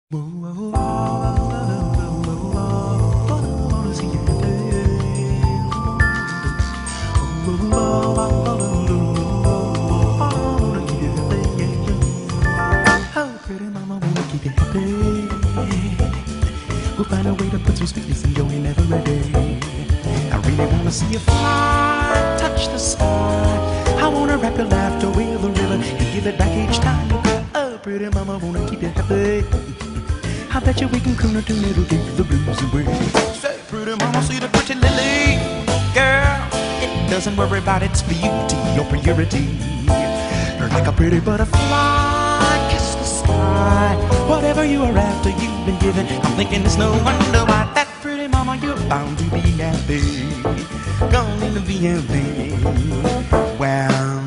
Pretty mama wanna keep you happy. We'll find a way to put some sweetness in your in every day. I really wanna see you fly, touch the sky. I wanna wrap your laughter with a river and give it back each time you cry. Oh, pretty mama wanna keep you happy. I bet you we can croon a tune, it'll give the blues away. Say, pretty mama, see the pretty lily, girl. It doesn't worry about its beauty or purity. Like a pretty butterfly, kiss the sky. Whatever you are after, you've been given. I'm thinking it's no wonder why that pretty mama, you're bound to be happy. Going to be happy. Well,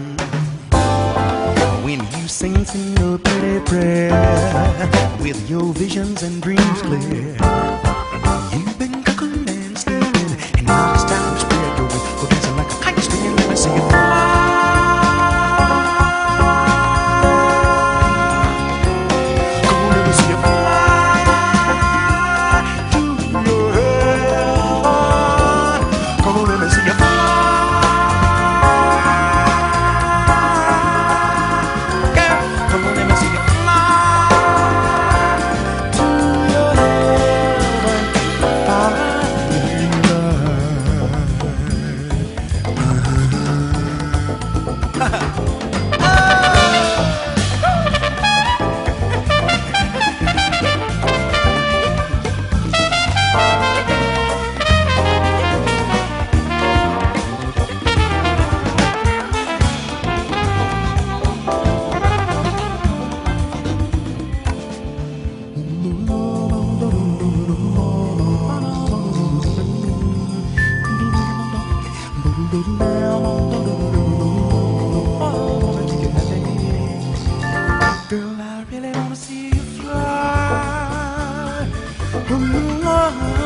when you sing your pretty prayer, with your visions and dreams clear, you've been cooking and steaming, and now it's time to spread your wings. We're dancing like a kite spinning. Let me see you fly. Girl, I really wanna see you fly.